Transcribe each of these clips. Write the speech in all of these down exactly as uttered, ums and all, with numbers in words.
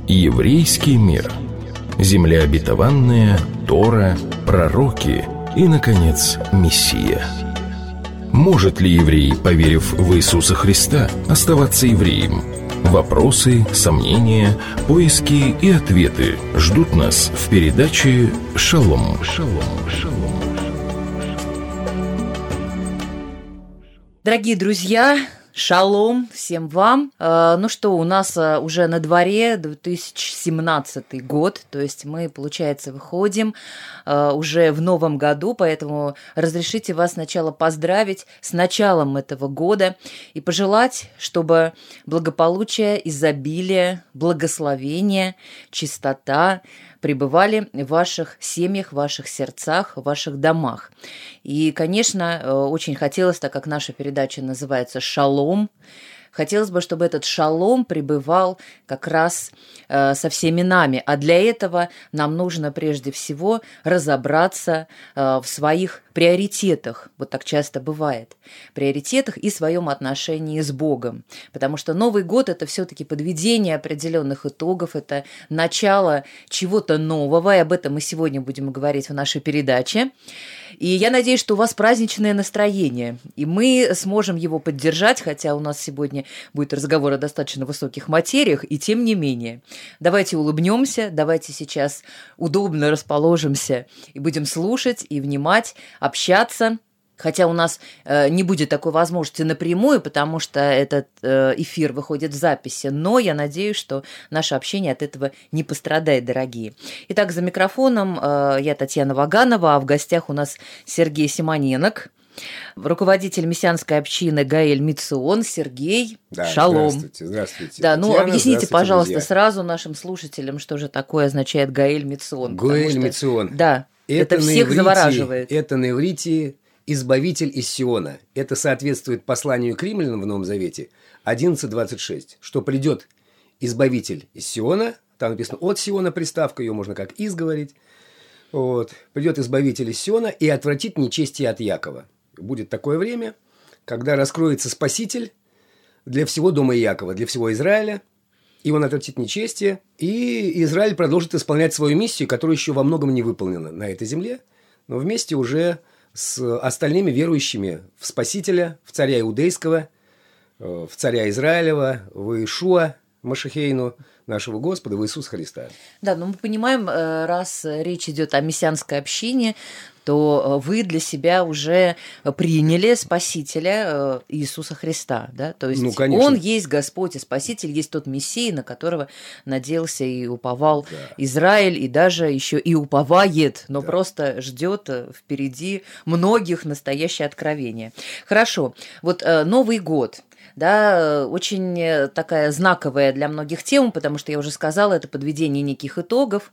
Еврейский мир. Земля обетованная, Тора, пророки и, наконец, Мессия. Может ли еврей, поверив в Иисуса Христа, оставаться евреем? Вопросы, сомнения, поиски и ответы ждут нас в передаче «Шалом». Шалом, шалом. Дорогие друзья, шалом всем вам. Ну что, у нас уже на дворе две тысячи семнадцатый год, то есть мы, получается, выходим уже в новом году, поэтому разрешите вас сначала поздравить с началом этого года и пожелать, чтобы благополучие, изобилие, благословение, чистота пребывали в ваших семьях, в ваших сердцах, в ваших домах. И, конечно, очень хотелось, так как наша передача называется «Шалом», хотелось бы, чтобы этот шалом пребывал как раз э, со всеми нами. А для этого нам нужно прежде всего разобраться э, в своих приоритетах, вот так часто бывает, приоритетах и своем отношении с Богом. Потому что Новый год – это все-таки подведение определенных итогов, это начало чего-то нового, и об этом мы сегодня будем говорить в нашей передаче. И я надеюсь, что у вас праздничное настроение, и мы сможем его поддержать, хотя у нас сегодня будет разговор о достаточно высоких материях, и тем не менее. Давайте улыбнемся, давайте сейчас удобно расположимся и будем слушать и внимать, общаться. Хотя у нас э, не будет такой возможности напрямую, потому что этот э, эфир выходит в записи, но я надеюсь, что наше общение от этого не пострадает, дорогие. Итак, за микрофоном э, я Татьяна Ваганова, а в гостях у нас Сергей Симоненок, руководитель мессианской общины Гаэль Мицион. Сергей, да, шалом. Здравствуйте, здравствуйте. Да, ну Татьяна, объясните, пожалуйста, друзья. сразу нашим слушателям, что же такое означает Гаэль Мицион. Гаэль Мицион. Да, это, это всех иврите, завораживает. Это на иврите «избавитель из Сиона». Это соответствует посланию к римлянам в Новом Завете одиннадцать двадцать шесть, что придет избавитель из Сиона, там написано «от Сиона» приставка, ее можно как «из» говорить. Вот. Придет избавитель из Сиона и отвратит нечестие от Якова. Будет такое время, когда раскроется Спаситель для всего дома Иакова, для всего Израиля, и он отвратит нечестие, и Израиль продолжит исполнять свою миссию, которая еще во многом не выполнена на этой земле, но вместе уже с остальными верующими в Спасителя, в царя Иудейского, в царя Израилева, в Иешуа Машихейну, нашего Господа, в Иисуса Христа. Да, но мы понимаем, раз речь идет о мессианской общине, то вы для себя уже приняли Спасителя Иисуса Христа, да? То есть ну, Он есть Господь и Спаситель, есть тот Мессия, на которого надеялся и уповал да. Израиль, и даже еще и уповает, но да. просто ждет впереди многих настоящее откровение. Хорошо, вот Новый год. Да, очень такая знаковая для многих тема, потому что я уже сказала, это подведение неких итогов.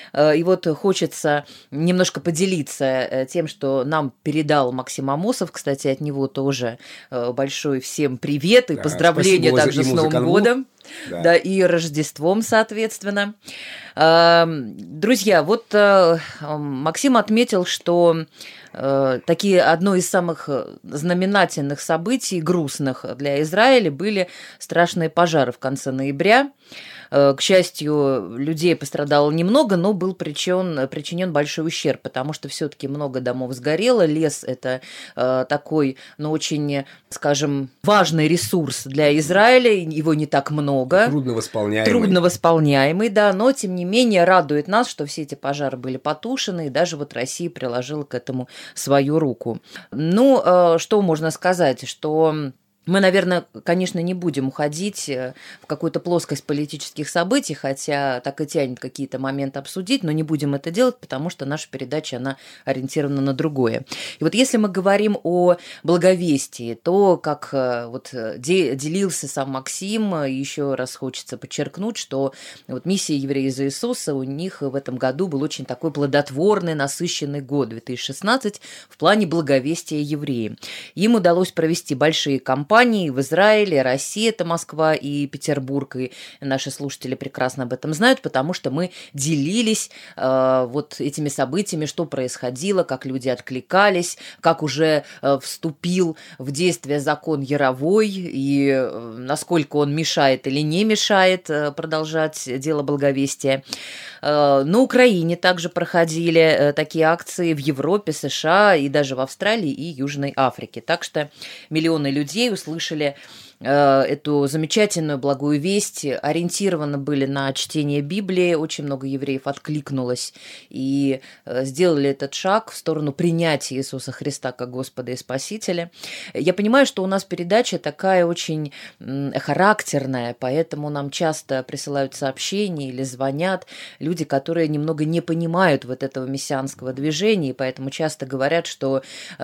И вот хочется немножко поделиться тем, что нам передал Максим Амосов. Кстати, от него тоже большой всем привет и да, поздравления также с Новым годом. Да. да, и Рождеством, соответственно. Друзья, вот Максим отметил, что такие одно из самых знаменательных событий, грустных для Израиля, были страшные пожары в конце ноября. К счастью, людей пострадало немного, но был причинен, причинен большой ущерб, потому что все-таки много домов сгорело. Лес – это э, такой, ну, очень, скажем, важный ресурс для Израиля, его не так много. Трудновосполняемый. Трудновосполняемый, да, но, тем не менее, радует нас, что все эти пожары были потушены, и даже вот Россия приложила к этому свою руку. Ну, э, что можно сказать, что... Мы, наверное, конечно, не будем уходить в какую-то плоскость политических событий, хотя так и тянет какие-то моменты обсудить, но не будем это делать, потому что наша передача, она ориентирована на другое. И вот если мы говорим о благовестии, то, как вот делился сам Максим, еще раз хочется подчеркнуть, что вот миссия «Евреи за Иисуса» у них в этом году был очень такой плодотворный, насыщенный год, две тысячи шестнадцатый, в плане благовестия евреям. Им удалось провести большие кампании, Испании, в Израиле, Россия – это Москва и Петербург, и наши слушатели прекрасно об этом знают, потому что мы делились э, вот этими событиями, что происходило, как люди откликались, как уже э, вступил в действие закон Яровой, и э, насколько он мешает или не мешает э, продолжать дело благовестия. Э, на Украине также проходили э, такие акции, в Европе, США и даже в Австралии и Южной Африке. Так что миллионы людей услышали эту замечательную благую весть, ориентированы были на чтение Библии, очень много евреев откликнулось и сделали этот шаг в сторону принятия Иисуса Христа как Господа и Спасителя. Я понимаю, что у нас передача такая очень характерная, поэтому нам часто присылают сообщения или звонят люди, которые немного не понимают вот этого мессианского движения, и поэтому часто говорят, что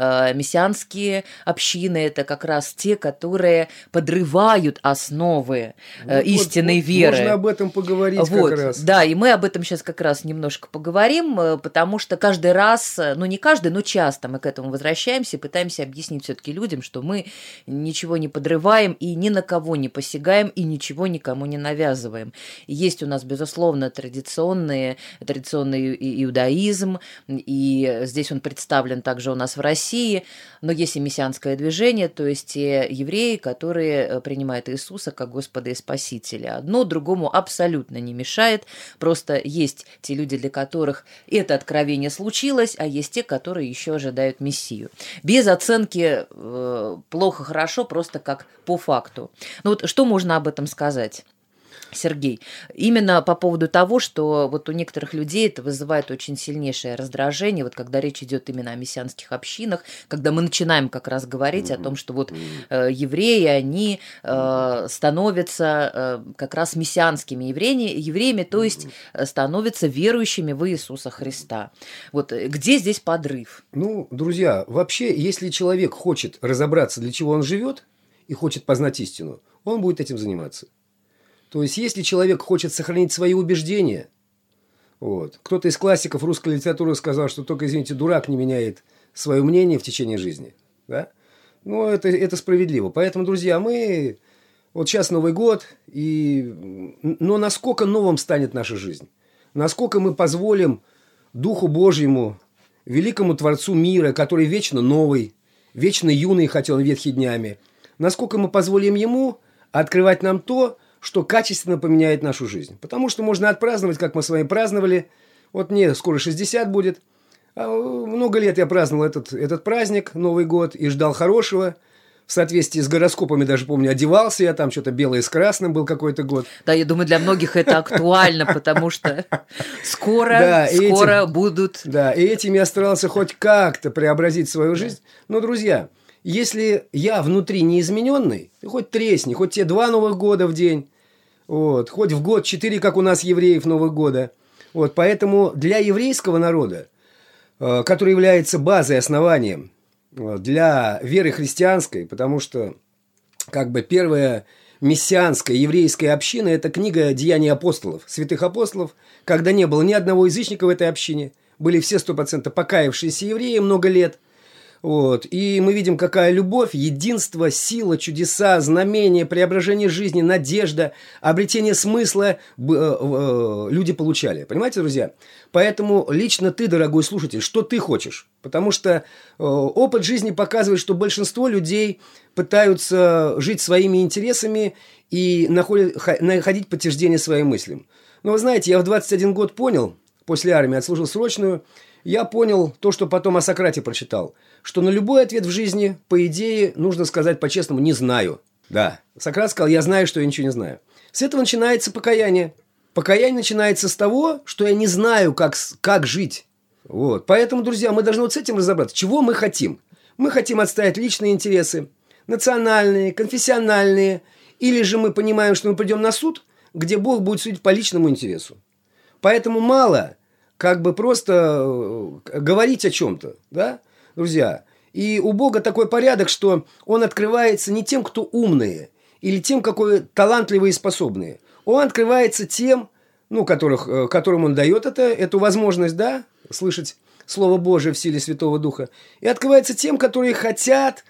мессианские общины – это как раз те, которые подрывают основы э, вот, истинной вот, веры. Можно об этом поговорить вот, как раз. Да, и мы об этом сейчас как раз немножко поговорим, потому что каждый раз, ну не каждый, но часто мы к этому возвращаемся и пытаемся объяснить все-таки людям, что мы ничего не подрываем и ни на кого не посягаем и ничего никому не навязываем. Есть у нас, безусловно, традиционные, традиционный иудаизм, и здесь он представлен также у нас в России, но есть и мессианское движение, то есть те евреи, которые принимают Иисуса как Господа и Спасителя. Одно другому абсолютно не мешает, просто есть те люди, для которых это откровение случилось, а есть те, которые еще ожидают Мессию. Без оценки э, плохо-хорошо, просто как по факту. Ну вот что можно об этом сказать? Сергей, именно по поводу того, что вот у некоторых людей это вызывает очень сильнейшее раздражение, вот когда речь идет именно о мессианских общинах, когда мы начинаем как раз говорить mm-hmm. о том, что вот э, евреи, они э, становятся э, как раз мессианскими евреями, евреями, то есть становятся верующими в Иисуса Христа. Вот где здесь подрыв? Ну, друзья, вообще, если человек хочет разобраться, для чего он живет, и хочет познать истину, он будет этим заниматься. То есть, если человек хочет сохранить свои убеждения, вот, кто-то из классиков русской литературы сказал, что только, извините, дурак не меняет свое мнение в течение жизни. Да? Ну, это, это справедливо. Поэтому, друзья, мы... Вот сейчас Новый год, и... но насколько новым станет наша жизнь? Насколько мы позволим Духу Божьему, великому Творцу мира, который вечно новый, вечно юный, хотя он ветхий днями, насколько мы позволим Ему открывать нам то, что качественно поменяет нашу жизнь. Потому что можно отпраздновать, как мы с вами праздновали. Вот мне скоро шестьдесят будет. А много лет я праздновал этот, этот праздник, Новый год, и ждал хорошего. В соответствии с гороскопами, даже помню, одевался я, там что-то белое с красным был какой-то год. Да, я думаю, для многих это актуально, потому что скоро, скоро будут... Да, и этим я старался хоть как-то преобразить свою жизнь. Но, друзья, если я внутри неизмененный, хоть тресни, хоть те два Новых года в день, вот, хоть в год четыре, как у нас евреев Новых года. Вот, поэтому для еврейского народа, э, который является базой, основанием э, для веры христианской, потому что как бы первая мессианская еврейская община – это книга «Деяний апостолов», святых апостолов, когда не было ни одного язычника в этой общине, были все сто процентов покаявшиеся евреи много лет. Вот. И мы видим, какая любовь, единство, сила, чудеса, знамения, преображение жизни, надежда, обретение смысла люди получали. Понимаете, друзья? Поэтому лично ты, дорогой слушатель, что ты хочешь? Потому что опыт жизни показывает, что большинство людей пытаются жить своими интересами и находить подтверждение своим мыслям. Но вы знаете, я в двадцать один год понял, после армии отслужил срочную, я понял то, что потом о Сократе прочитал, что на любой ответ в жизни, по идее, нужно сказать по-честному «не знаю». Да, Сократ сказал «я знаю, что я ничего не знаю». С этого начинается покаяние. Покаяние начинается с того, что я не знаю, как, как жить. Вот. Поэтому, друзья, мы должны вот с этим разобраться. Чего мы хотим? Мы хотим отстоять личные интересы, национальные, конфессиональные, или же мы понимаем, что мы придем на суд, где Бог будет судить по личному интересу. Поэтому мало... как бы просто говорить о чем-то, да, друзья. И у Бога такой порядок, что Он открывается не тем, кто умные, или тем, какой талантливые и способные. Он открывается тем, ну, которых, которым Он дает это, эту возможность, да, слышать Слово Божие в силе Святого Духа. И открывается тем, которые хотят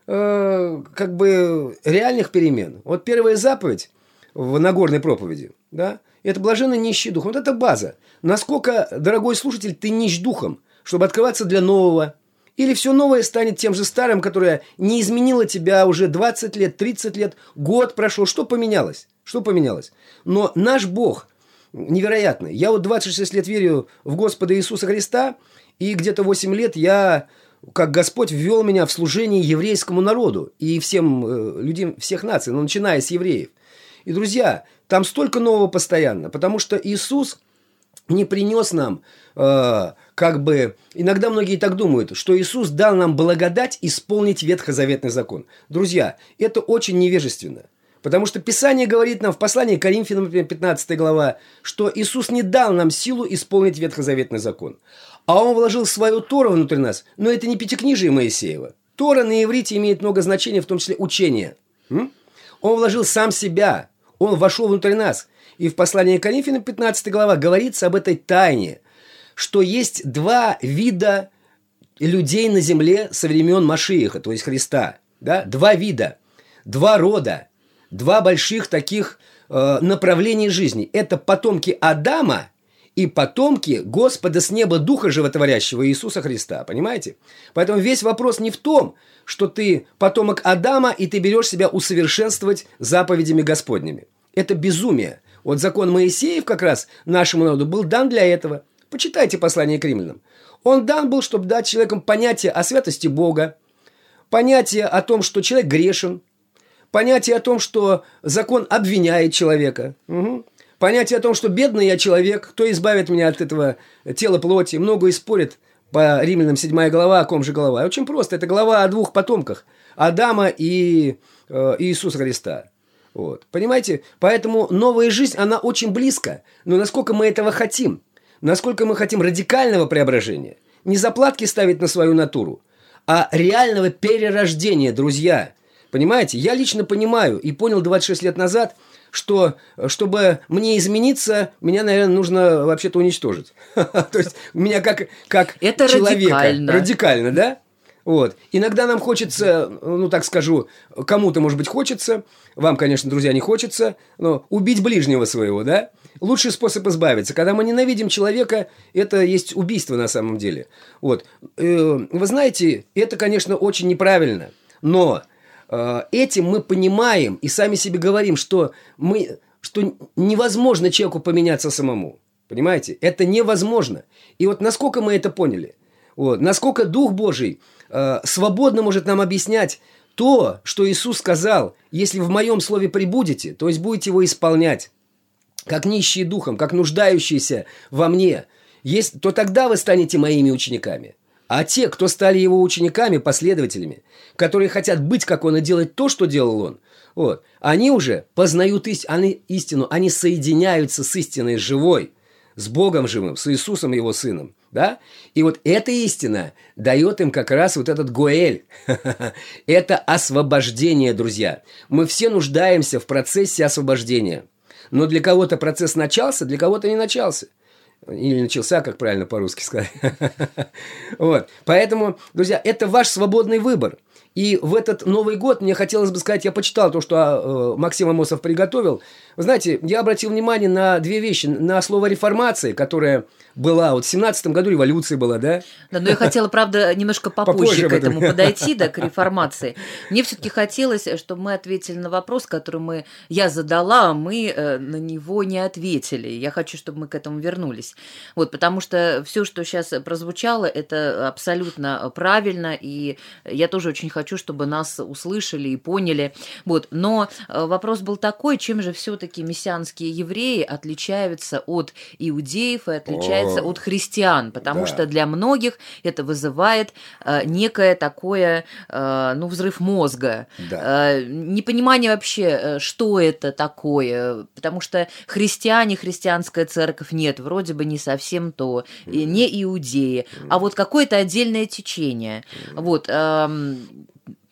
э, как бы реальных перемен. Вот первая заповедь в Нагорной проповеди, да, это блаженно нищий духом. Вот это база. Насколько, дорогой слушатель, ты нищ духом, чтобы открываться для нового. Или все новое станет тем же старым, которое не изменило тебя уже двадцать лет, тридцать лет, год прошел. Что поменялось? Что поменялось? Но наш Бог невероятный. Я вот двадцать шесть лет верю в Господа Иисуса Христа, и где-то восемь лет я, как Господь ввел меня в служение еврейскому народу и всем э, людям всех наций, ну, начиная с евреев. И, друзья, там столько нового постоянно, потому что Иисус не принес нам, э, как бы, иногда многие так думают, что Иисус дал нам благодать исполнить ветхозаветный закон. Друзья, это очень невежественно, потому что Писание говорит нам в послании к Коринфянам, например, пятнадцатая глава, что Иисус не дал нам силу исполнить ветхозаветный закон, а Он вложил свою Тору внутри нас, но это не пятикнижие Моисеева. Тора на иврите имеет много значения, в том числе учение. М? Он вложил сам себя, Он вошел внутрь нас. И в послании к Коринфянам, пятнадцатая глава, говорится об этой тайне, что есть два вида людей на земле со времен Машиаха, то есть Христа. Да? Два вида, два рода, два больших таких э, направления жизни. Это потомки Адама и потомки Господа с неба Духа Животворящего Иисуса Христа. Понимаете? Поэтому весь вопрос не в том, что ты потомок Адама, и ты берешь себя усовершенствовать заповедями Господними. Это безумие. Вот закон Моисеев как раз нашему народу был дан для этого. Почитайте послание к римлянам. Он дан был, чтобы дать человекам понятие о святости Бога, понятие о том, что человек грешен, понятие о том, что закон обвиняет человека, угу. Понятие о том, что бедный я человек, кто избавит меня от этого тела плоти. Многое спорят по римлянам седьмая глава, о ком же глава. Очень просто, это глава о двух потомках, Адама и э, Иисуса Христа. Вот. Понимаете? Поэтому новая жизнь, она очень близко. Но насколько мы этого хотим? Насколько мы хотим радикального преображения? Не заплатки ставить на свою натуру, а реального перерождения, друзья. Понимаете? Я лично понимаю и понял двадцать шесть лет назад, что чтобы мне измениться, меня, наверное, нужно вообще-то уничтожить. То есть меня как человека. Радикально, да? Вот. Иногда нам хочется, ну так скажу, кому-то, может быть, хочется, вам, конечно, друзья, не хочется, но убить ближнего своего, да? Лучший способ избавиться. Когда мы ненавидим человека, это есть убийство на самом деле. Вот. Вы знаете, это, конечно, очень неправильно, но этим мы понимаем и сами себе говорим, что, мы, что невозможно человеку поменяться самому. Понимаете? Это невозможно. И вот насколько мы это поняли, вот, насколько Дух Божий э, свободно может нам объяснять то, что Иисус сказал: если в моем слове пребудете, то есть будете его исполнять, как нищие духом, как нуждающиеся во мне, есть, то тогда вы станете моими учениками. А те, кто стали его учениками, последователями, которые хотят быть как он и делать то, что делал он, вот, они уже познают ист... они, истину, они соединяются с истиной живой, с Богом живым, с Иисусом его Сыном. Да? И вот эта истина дает им как раз вот этот Гоэль. Это освобождение, друзья. Мы все нуждаемся в процессе освобождения. Но для кого-то процесс начался, для кого-то не начался. Или начался, как правильно по-русски сказать. Вот. Поэтому, друзья, это ваш свободный выбор. И в этот Новый год мне хотелось бы сказать, я почитал то, что э, Максим Амосов приготовил. Вы знаете, я обратил внимание на две вещи. На слово «реформация», которое была, вот в семнадцатом году революция была, да? Да, но я хотела, правда, немножко попозже, попозже к этому подойти, да, к реформации. Мне все-таки хотелось, чтобы мы ответили на вопрос, который мы, я задала, а мы э, на него не ответили. Я хочу, чтобы мы к этому вернулись. Вот, потому что все, что сейчас прозвучало, это абсолютно правильно, и я тоже очень хочу, чтобы нас услышали и поняли. Вот. Но вопрос был такой, чем же все-таки мессианские евреи отличаются от иудеев и отличаются О, от христиан, потому да. что для многих это вызывает э, некое такое, э, ну, взрыв мозга, да. э, непонимание вообще, что это такое, потому что христиане, христианская церковь, нет, вроде бы не совсем то, mm. и не иудеи, mm. а вот какое-то отдельное течение. Mm. Вот, э,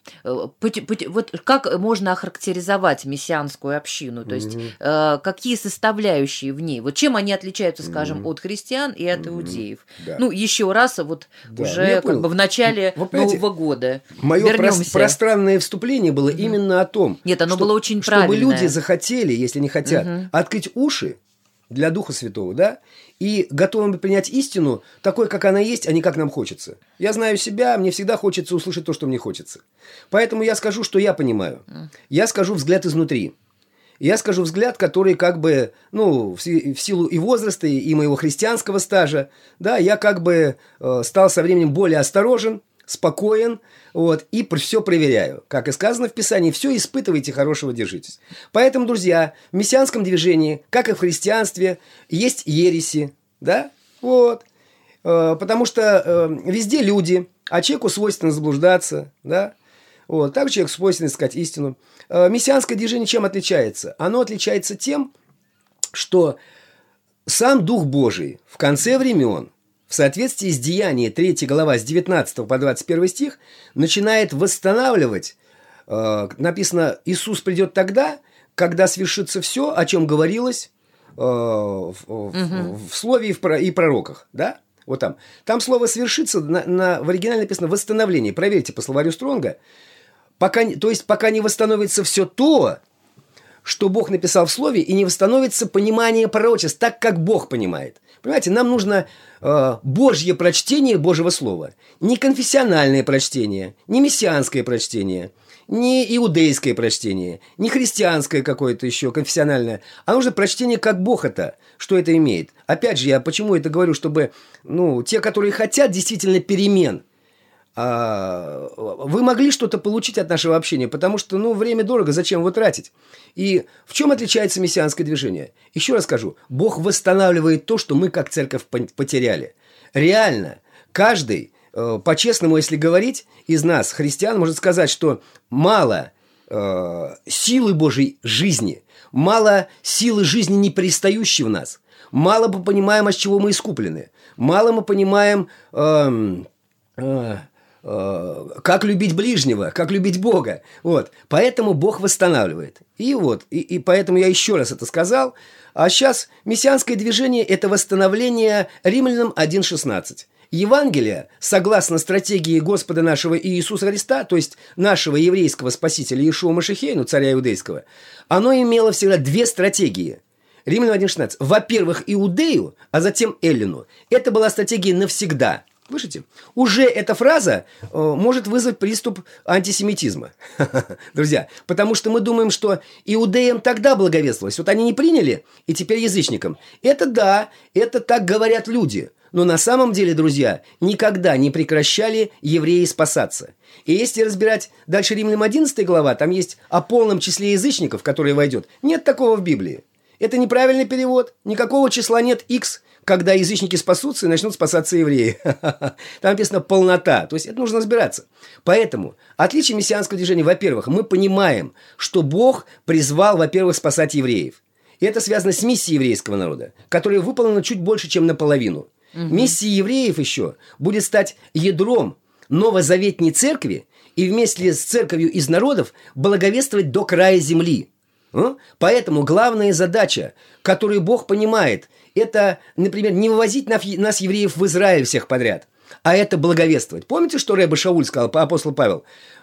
Вот как можно охарактеризовать мессианскую общину? То есть mm-hmm. какие составляющие в ней? Вот чем они отличаются, скажем, mm-hmm. от христиан и от иудеев? Mm-hmm. Да. Ну, еще раз, вот да. уже как бы в начале Вы Нового года. Мое прос- пространное вступление было mm-hmm. именно о том, Нет, оно что, было очень чтобы правильное. люди захотели, если не хотят, mm-hmm. открыть уши для Духа Святого, да, и готовы принять истину такой, как она есть, а не как нам хочется. Я знаю себя, мне всегда хочется услышать то, что мне хочется. Поэтому я скажу, что я понимаю. Я скажу взгляд изнутри. Я скажу взгляд, который как бы, ну, в силу и возраста, и моего христианского стажа, да, я как бы э, стал со временем более осторожен, спокоен, вот, и все проверяю. Как и сказано в Писании, все испытывайте, хорошего держитесь. Поэтому, друзья, в мессианском движении, как и в христианстве, есть ереси, да, вот, э, потому что э, везде люди, а человеку свойственно заблуждаться, да, вот, так человеку свойственно искать истину. Э, мессианское движение чем отличается? Оно отличается тем, что сам Дух Божий в конце времен, в соответствии с Деянием третья глава с девятнадцатого по двадцать первый стих начинает восстанавливать, э, написано, Иисус придет тогда, когда свершится все, о чем говорилось э, в, угу. в, в слове и, в, и пророках, да? Вот там. Там слово «свершится» на, на, в оригинале написано «восстановление». Проверьте по словарю Стронга. Пока, то есть, пока не восстановится все то, что Бог написал в слове, и не восстановится понимание пророчеств так, как Бог понимает. Понимаете, нам нужно э, Божье прочтение Божьего Слова. Не конфессиональное прочтение, не мессианское прочтение, не иудейское прочтение, не христианское какое-то еще конфессиональное, а нужно прочтение, как Бог это, что это имеет. Опять же, я почему это говорю, чтобы ну, те, которые хотят действительно перемен, э, вы могли что-то получить от нашего общения, потому что ну, время дорого, зачем его тратить? И в чем отличается мессианское движение? Еще раз скажу, Бог восстанавливает то, что мы как церковь потеряли. Реально, каждый, э, по-честному, если говорить, из нас, христиан, может сказать, что мало э, силы Божьей жизни, мало силы жизни, не перестающей в нас, мало мы понимаем, от чего мы искуплены, мало мы понимаем... Э, э, как любить ближнего, как любить Бога. Вот. Поэтому Бог восстанавливает. И вот, и, и поэтому я еще раз это сказал. А сейчас мессианское движение – это восстановление Римлянам один шестнадцать. Евангелие, согласно стратегии Господа нашего Иисуса Христа, то есть нашего еврейского спасителя Иешуа Машихея, ну, царя иудейского, оно имело всегда две стратегии. Римлянам один шестнадцать. Во-первых, Иудею, а затем Эллину. Это была стратегия навсегда. Слышите? Уже эта фраза э, может вызвать приступ антисемитизма. Друзья, потому что мы думаем, что иудеям тогда благовествовалось. Вот они не приняли, и теперь язычникам. Это да, это так говорят люди. Но на самом деле, друзья, никогда не прекращали евреи спасаться. И если разбирать дальше Римлянам одиннадцатая глава, там есть о полном числе язычников, которые войдет. Нет такого в Библии. Это неправильный перевод. Никакого числа нет X, когда язычники спасутся и начнут спасаться евреи. Там написано «полнота». То есть, это нужно разбираться. Поэтому отличие мессианского движения, во-первых, мы понимаем, что Бог призвал, во-первых, спасать евреев. И это связано с миссией еврейского народа, которая выполнена чуть больше, чем наполовину. Угу. Миссия евреев еще будет стать ядром новозаветней церкви и вместе с церковью из народов благовествовать до края земли. Поэтому главная задача, которую Бог понимает, это, например, не вывозить нас, евреев, в Израиль всех подряд, а это благовествовать. Помните, что Ребе Шауль сказал, апостол Павел?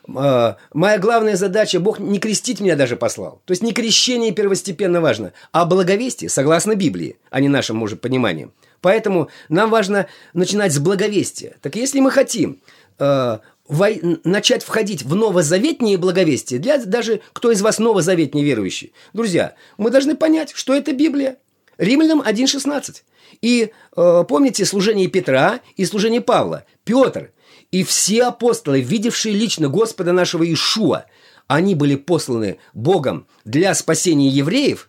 «Моя главная задача, Бог не крестить меня даже послал». То есть не крещение первостепенно важно, а благовестие, согласно Библии, а не нашим, может, пониманием. Поэтому нам важно начинать с благовестия. Так если мы хотим э, вой, начать входить в новозаветнее благовестие, для даже кто из вас новозаветнее верующий, друзья, мы должны понять, что это Библия. Римлянам один шестнадцать. И э, помните служение Петра и служение Павла. Петр и все апостолы, видевшие лично Господа нашего Иешуа, они были посланы Богом для спасения евреев,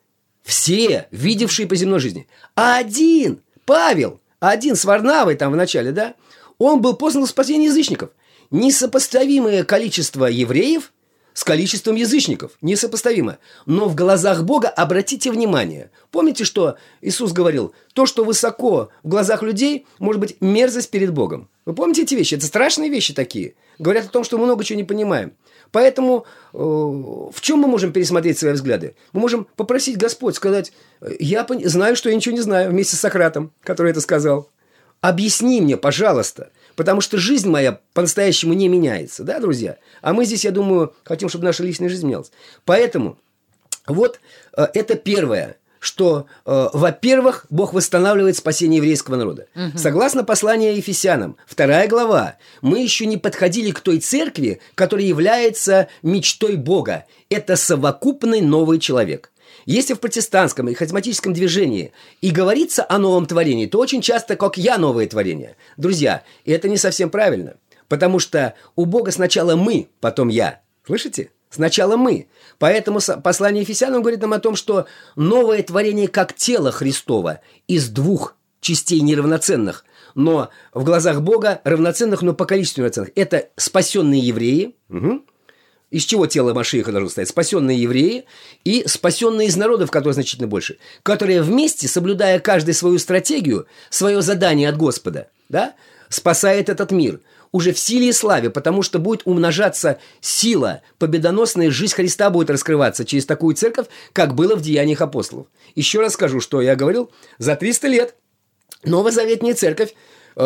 все, видевшие по земной жизни. А один, Павел, один с Варнавой там в начале, да, он был послан в спасение язычников. Несопоставимое количество евреев с количеством язычников, несопоставимо. Но в глазах Бога, обратите внимание, помните, что Иисус говорил, то, что высоко в глазах людей, может быть мерзость перед Богом. Вы помните эти вещи? Это страшные вещи такие. Говорят о том, что мы много чего не понимаем. Поэтому э, в чем мы можем пересмотреть свои взгляды? Мы можем попросить Господь сказать, я пон- знаю, что я ничего не знаю, вместе с Сократом, который это сказал. Объясни мне, пожалуйста, потому что жизнь моя по-настоящему не меняется, да, друзья? А мы здесь, я думаю, хотим, чтобы наша личная жизнь менялась. Поэтому вот э, это первое, что, э, во-первых, Бог восстанавливает спасение еврейского народа. Угу. Согласно посланию Ефесянам, вторая глава, мы еще не подходили к той церкви, которая является мечтой Бога. Это совокупный новый человек. Если в протестантском и харизматическом движении и говорится о новом творении, то очень часто как «я новое творение». Друзья, это не совсем правильно, потому что у Бога сначала мы, потом «я». Слышите? Сначала мы. Поэтому послание Ефесянам говорит нам о том, что новое творение как тело Христово из двух частей неравноценных, но в глазах Бога равноценных, но по количеству равноценных. Это спасенные евреи. Угу. Из чего тело Машиаха должно состоять? Спасенные евреи и спасенные из народов, которые значительно больше, которые вместе, соблюдая каждый свою стратегию, свое задание от Господа, да, спасает этот мир. Уже в силе и славе, потому что будет умножаться сила, победоносная жизнь Христа будет раскрываться через такую церковь, как было в Деяниях апостолов. Еще раз скажу, что я говорил, за триста лет новозаветная церковь, э,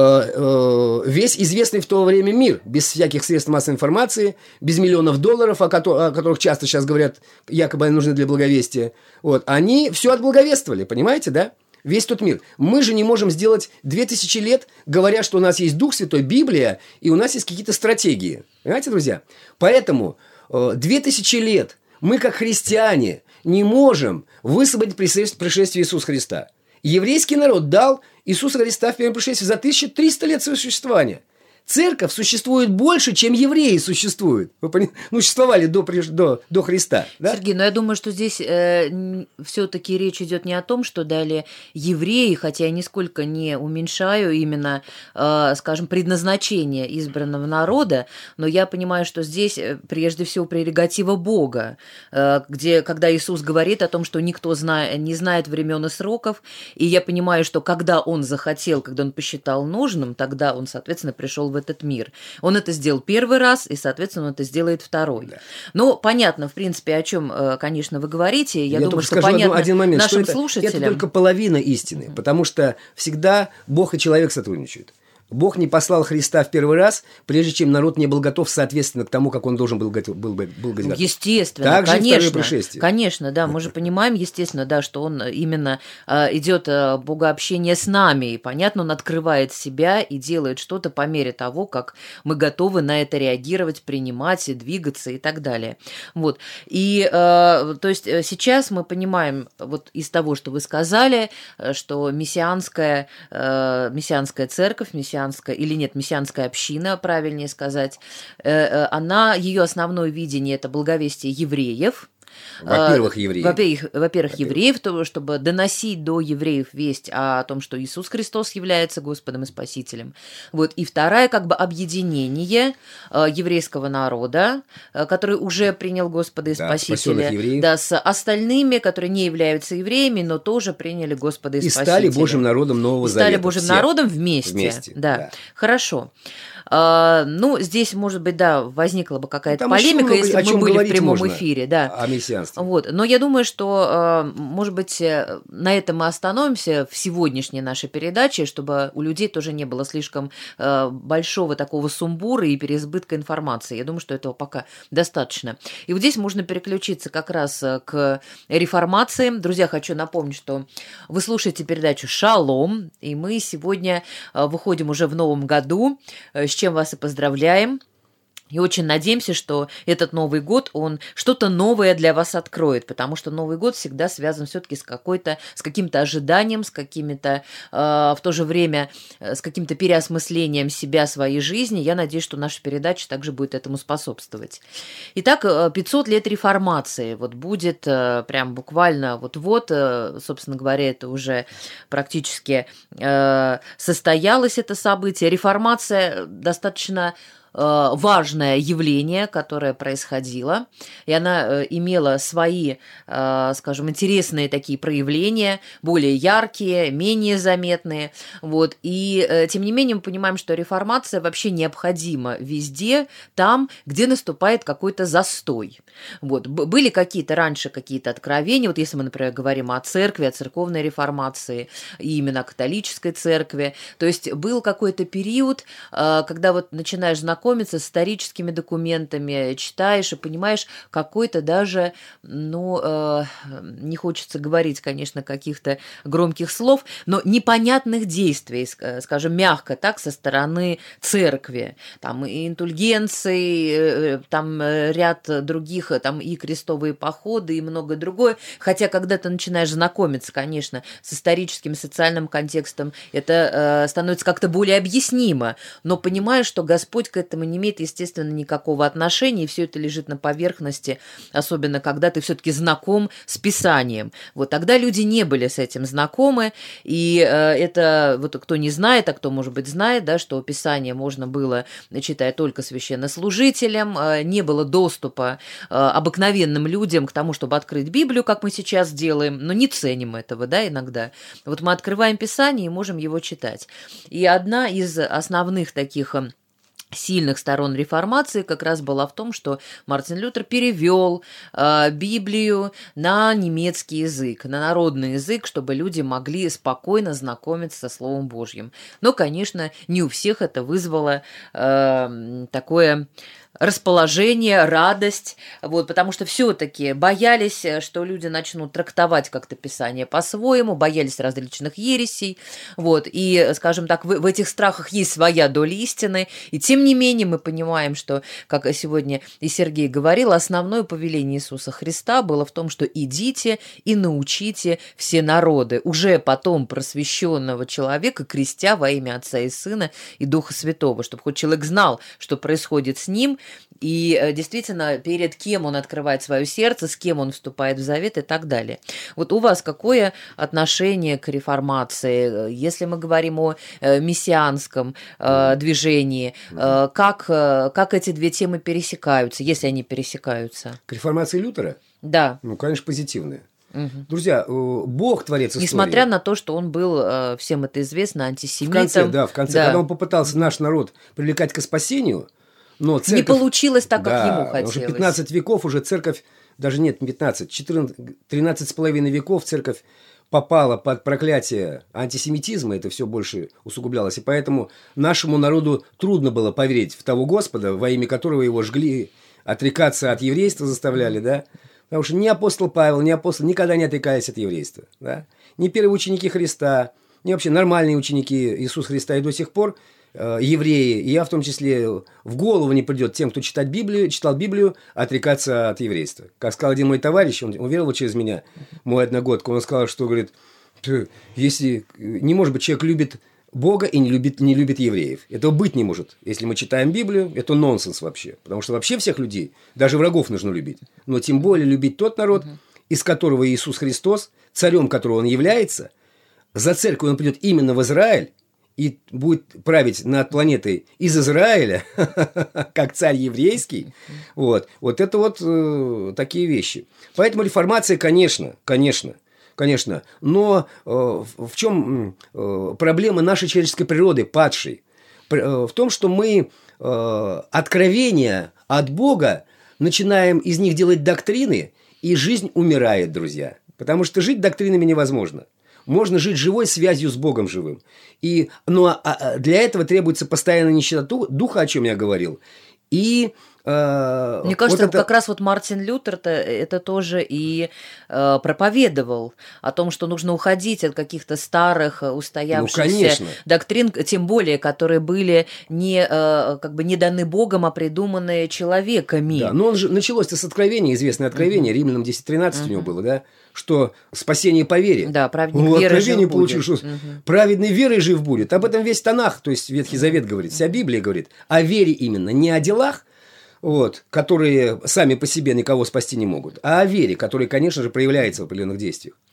э, весь известный в то время мир, без всяких средств массовой информации, без миллионов долларов, о, ко- о которых часто сейчас говорят, якобы они нужны для благовестия, вот, они все отблаговествовали, понимаете, да? Весь тот мир. Мы же не можем сделать две тысячи лет, говоря, что у нас есть Дух Святой, Библия, и у нас есть какие-то стратегии. Понимаете, друзья? Поэтому э, две тысячи лет мы, как христиане, не можем высвободить пришествие Иисуса Христа. Еврейский народ дал Иисуса Христа в первом пришествии за тысячу триста лет своего существования. Церковь существует больше, чем евреи существуют. Вы понимаете? Ну, существовали до, до, до Христа. Да? Сергей, но я думаю, что здесь э, все-таки речь идет не о том, что дали евреи, хотя я нисколько не уменьшаю именно, э, скажем, предназначение избранного народа, но я понимаю, что здесь прежде всего прерогатива Бога, э, где, когда Иисус говорит о том, что никто зна- не знает времен и сроков, и я понимаю, что когда Он захотел, когда Он посчитал нужным, тогда Он, соответственно, пришел в этот мир. Он это сделал первый раз, и, соответственно, он это сделает второй. Да. Ну, понятно, в принципе, о чем, конечно, вы говорите. Я, Я думаю, что скажу понятно один момент, нашим что это, слушателям. Это только половина истины, потому что всегда Бог и человек сотрудничают. Бог не послал Христа в первый раз, прежде чем народ не был готов, соответственно, к тому, как он должен был, готов, был, был готов. Естественно, так конечно. Же второе пришествие. Конечно, да, мы же понимаем, естественно, да, что он именно э, идет э, богообщение с нами, и, понятно, он открывает себя и делает что-то по мере того, как мы готовы на это реагировать, принимать, двигаться и так далее. Вот. И, э, то есть, сейчас мы понимаем, вот из того, что вы сказали, что мессианская, э, мессианская церковь, мессианская или нет, мессианская община, правильнее сказать, она, ее основное видение – это благовестие евреев. Во-первых, евреев. Во-первых, во-первых, евреев, то, чтобы доносить до евреев весть о том, что Иисус Христос является Господом и Спасителем. Вот. И вторая, как бы, объединение еврейского народа, который уже принял Господа и да, Спасителя, да, с остальными, которые не являются евреями, но тоже приняли Господа и, и Спасителя. И стали Божьим народом Нового и Завета. Стали Божьим все. народом вместе. Вместе, да. да. Хорошо. А, ну, здесь, может быть, да, возникла бы какая-то Там полемика, если бы мы были в прямом можно эфире. Да. О мессианстве. Вот. Но я думаю, что, может быть, на этом мы остановимся в сегодняшней нашей передаче, чтобы у людей тоже не было слишком большого такого сумбура и переизбытка информации. Я думаю, что этого пока достаточно. И вот здесь можно переключиться как раз к реформации. Друзья, хочу напомнить, что вы слушаете передачу «Шалом», и мы сегодня выходим уже в новом году, с чем вас и поздравляем. И очень надеемся, что этот Новый год, он что-то новое для вас откроет, потому что Новый год всегда связан все-таки с какой-то, с каким-то ожиданием, с какими-то, э, в то же время, э, с каким-то переосмыслением себя, своей жизни. Я надеюсь, что наша передача также будет этому способствовать. Итак, пятьсот лет реформации. Вот будет э, прям буквально вот-вот, э, собственно говоря, это уже практически э, состоялось это событие. Реформация достаточно важное явление, которое происходило, и она имела свои, скажем, интересные такие проявления, более яркие, менее заметные. Вот. И тем не менее мы понимаем, что реформация вообще необходима везде, там, где наступает какой-то застой. Вот. Были какие-то раньше какие-то откровения, вот если мы, например, говорим о церкви, о церковной реформации, и именно о католической церкви, то есть был какой-то период, когда вот начинаешь знакомиться с историческими документами, читаешь и понимаешь какой-то даже, ну, не хочется говорить, конечно, каких-то громких слов, но непонятных действий, скажем, мягко так, со стороны церкви, там и индульгенции, там ряд других, там и крестовые походы, и многое другое, хотя когда ты начинаешь знакомиться, конечно, с историческим, социальным контекстом, это э, становится как-то более объяснимо, но понимаешь, что Господь к этому не имеет, естественно, никакого отношения, и все это лежит на поверхности, особенно когда ты все-таки знаком с Писанием. Вот тогда люди не были с этим знакомы, и э, это, вот кто не знает, а кто, может быть, знает, да, что Писание можно было читать только священнослужителям, э, не было доступа э, обыкновенным людям к тому, чтобы открыть Библию, как мы сейчас делаем, но не ценим этого, да, иногда. Вот мы открываем Писание и можем его читать. И одна из основных таких сильных сторон реформации как раз была в том, что Мартин Лютер перевел э, Библию на немецкий язык, на народный язык, чтобы люди могли спокойно знакомиться со Словом Божьим. Но, конечно, не у всех это вызвало э, такое расположение, радость, вот, потому что все-таки боялись, что люди начнут трактовать как-то Писание по-своему, боялись различных ересей, вот, и, скажем так, в, в этих страхах есть своя доля истины, и тем не менее мы понимаем, что, как сегодня и Сергей говорил, основное повеление Иисуса Христа было в том, что идите и научите все народы, уже потом просвещенного человека, крестя во имя Отца и Сына и Духа Святого, чтобы хоть человек знал, что происходит с ним, и действительно, перед кем он открывает свое сердце, с кем он вступает в завет и так далее. Вот у вас какое отношение к реформации? Если мы говорим о мессианском э, движении, э, как, как эти две темы пересекаются, если они пересекаются? К реформации Лютера? Да. Ну, конечно, позитивные. Угу. Друзья, Бог творец истории. Несмотря на то, что он был, всем это известно, антисемитом. В конце, да, в конце, да. Когда он попытался наш народ привлекать к спасению, но церковь, не получилось так, как да, ему хотелось. Уже пятнадцать веков уже церковь, даже нет, пятнадцать, четырнадцать, тринадцать с половиной веков церковь попала под проклятие антисемитизма, это все больше усугублялось. И поэтому нашему народу трудно было поверить в того Господа, во имя которого его жгли, отрекаться от еврейства заставляли, да? Потому что ни апостол Павел, ни апостол никогда не отрекались от еврейства, да? Ни первые ученики Христа, ни вообще нормальные ученики Иисуса Христа и до сих пор евреи, и я в том числе, в голову не придет тем, кто читать Библию, читал Библию, отрекаться от еврейства. Как сказал один мой товарищ, он уверовал через меня, мой одногодка, он сказал, что, говорит, если не может быть, человек любит Бога и не любит, не любит евреев. Этого быть не может. Если мы читаем Библию, это нонсенс вообще. Потому что вообще всех людей, даже врагов нужно любить. Но тем более любить тот народ, из которого Иисус Христос, царем которого он является, за церковь он придет именно в Израиль, и будет править над планетой из Израиля, как царь еврейский, вот, вот это вот э, такие вещи. Поэтому реформация, конечно, конечно, конечно, но э, в чем э, проблема нашей человеческой природы, падшей? Э, в том, что мы э, откровения от Бога начинаем из них делать доктрины, и жизнь умирает, друзья. Потому что жить доктринами невозможно. Можно жить живой связью с Богом живым. И, но для этого требуется постоянная нищета духа, о чем я говорил. И э, мне кажется, вот это... как раз вот Мартин Лютер-то это тоже и э, проповедовал о том, что нужно уходить от каких-то старых устоявшихся ну, доктрин, тем более, которые были не, э, как бы не даны Богом, а придуманы человеками. Да, но он же началось-то с откровения, известное откровение, uh-huh. Римлянам десять тринадцать uh-huh. у него было, да, что спасение по вере. Да, праведник верой жив будет. Получил, что uh-huh. праведный верой жив будет. Об этом весь Танах, то есть Ветхий Завет говорит, вся Библия говорит о вере именно, не о делах, вот, которые сами по себе никого спасти не могут, а о вере, которая, конечно же, проявляется в определенных действиях.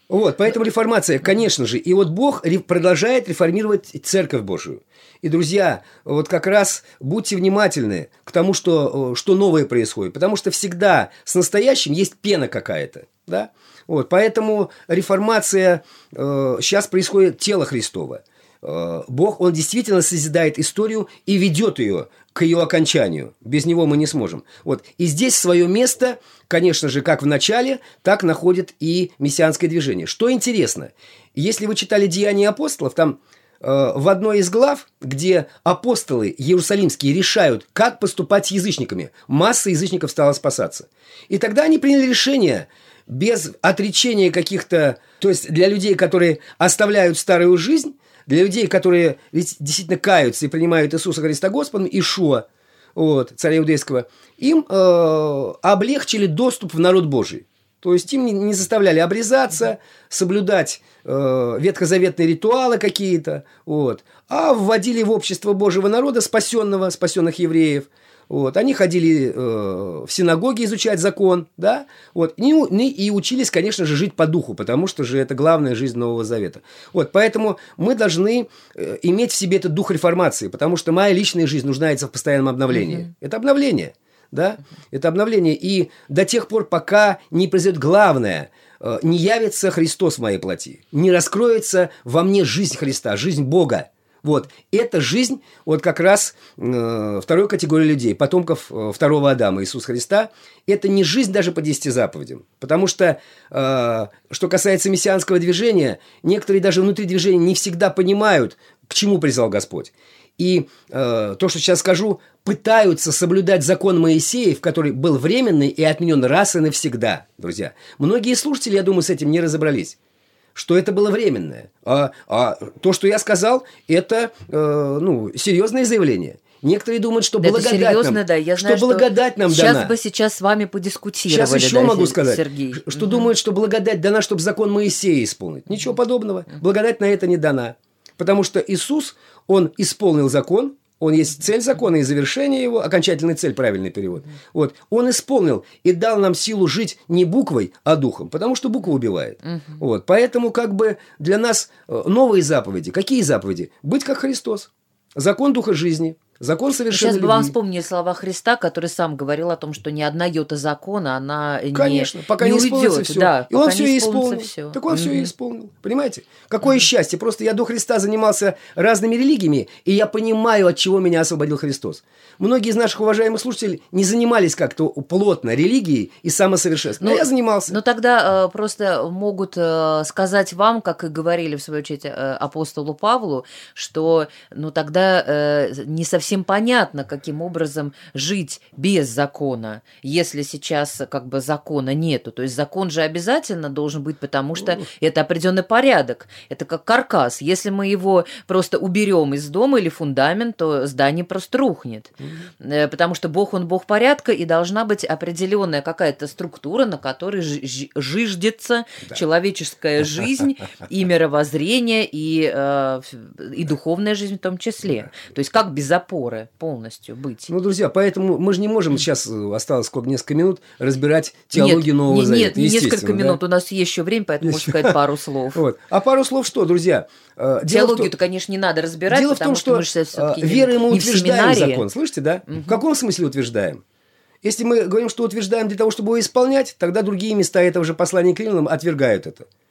Вот, поэтому реформация, конечно же. И вот Бог продолжает реформировать Церковь Божию. И, друзья, вот как раз будьте внимательны к тому, что, что новое происходит. Потому что всегда с настоящим есть пена какая-то. Да? Вот, поэтому реформация, э, сейчас происходит тело Христово. Э, Бог, Он действительно созидает историю и ведет ее к ее окончанию. Без него мы не сможем. Вот. И здесь свое место, конечно же, как в начале, так находит и мессианское движение. Что интересно, если вы читали «Деяния апостолов», там э, в одной из глав, где апостолы иерусалимские решают, как поступать с язычниками, масса язычников стала спасаться. И тогда они приняли решение без отречения каких-то... То есть для людей, которые оставляют старую жизнь, для людей, которые ведь действительно каются и принимают Иисуса Христа Господом, Ишуа, вот, царя иудейского, им э, облегчили доступ в народ Божий. То есть им не, не заставляли обрезаться, соблюдать э, ветхозаветные ритуалы какие-то, вот, а вводили в общество Божьего народа, спасенного, спасенных евреев. Вот, они ходили э, в синагоги изучать закон, да, вот, и, и учились, конечно же, жить по духу, потому что же это главная жизнь Нового Завета. Вот, поэтому мы должны э, иметь в себе этот дух реформации, потому что моя личная жизнь нуждается в постоянном обновлении. Mm-hmm. Это обновление, да, mm-hmm. это обновление. И до тех пор, пока не произойдет главное, э, не явится Христос в моей плоти, не раскроется во мне жизнь Христа, жизнь Бога. Вот, эта жизнь, вот как раз э, второй категории людей, потомков э, второго Адама, Иисуса Христа, это не жизнь даже по десяти заповедям. Потому что, э, что касается мессианского движения, некоторые даже внутри движения не всегда понимают, к чему призвал Господь. И э, то, что сейчас скажу, пытаются соблюдать закон Моисеев, который был временный и отменен раз и навсегда, друзья. Многие слушатели, я думаю, с этим не разобрались. Что это было временное. А, а то, что я сказал, это э, ну, серьезное заявление. Некоторые думают, что да, благодать нам, да, я что знаю, благодать что нам сейчас дана. бы сейчас с вами подискутировали. Сейчас еще да, могу сказать, Сергей. что угу. думают, что благодать дана, чтобы закон Моисея исполнить. Ничего подобного. Благодать на это не дана. Потому что Иисус, Он исполнил закон, Он есть цель закона и завершение его, окончательная цель, правильный перевод. Вот. Он исполнил и дал нам силу жить не буквой, а духом, потому что буква убивает. Uh-huh. Вот. Поэтому как бы для нас новые заповеди. Какие заповеди? Быть как Христос. Закон духа жизни. Закон совершенной Сейчас бы любви. вам вспомнили слова Христа, который сам говорил о том, что ни одна йота закона, она Конечно, не, пока не не уйдет. исполнится все. Да, и он все и исполнится исполнил. Все. Так он mm-hmm. все и исполнил. Понимаете? Какое mm-hmm. счастье. Просто я до Христа занимался разными религиями, и я понимаю, от чего меня освободил Христос. Многие из наших уважаемых слушателей не занимались как-то плотно религией и самосовершенством. Но, но я занимался. Но тогда э, просто могут э, сказать вам, как и говорили в свою очередь э, апостолу Павлу, что ну, тогда э, не совсем понятно, каким образом жить без закона, если сейчас как бы закона нету. То есть закон же обязательно должен быть, потому что это определенный порядок. Это как каркас. Если мы его просто уберем из дома или фундамент, то здание просто рухнет. Mm-hmm. Потому что Бог, Он Бог порядка, и должна быть определенная какая-то структура, на которой ж- жиждется да. человеческая жизнь, и мировоззрение, и, э, и духовная жизнь в том числе. То есть как без опоры полностью быть. Ну, друзья, поэтому мы же не можем сейчас, осталось сколько, несколько минут, разбирать теологию нет, Нового нет, Завета. Нет, несколько минут, да? У нас есть еще время, поэтому можно сказать пару слов. Вот. А пару слов что, друзья? Теологию-то, конечно, не надо разбирать, дело потому в том, что, что мы верой мы не утверждаем в закон, слышите, да? Угу. В каком смысле утверждаем? Если мы говорим, что утверждаем для того, чтобы его исполнять, тогда другие места этого же послания к римлянам отвергают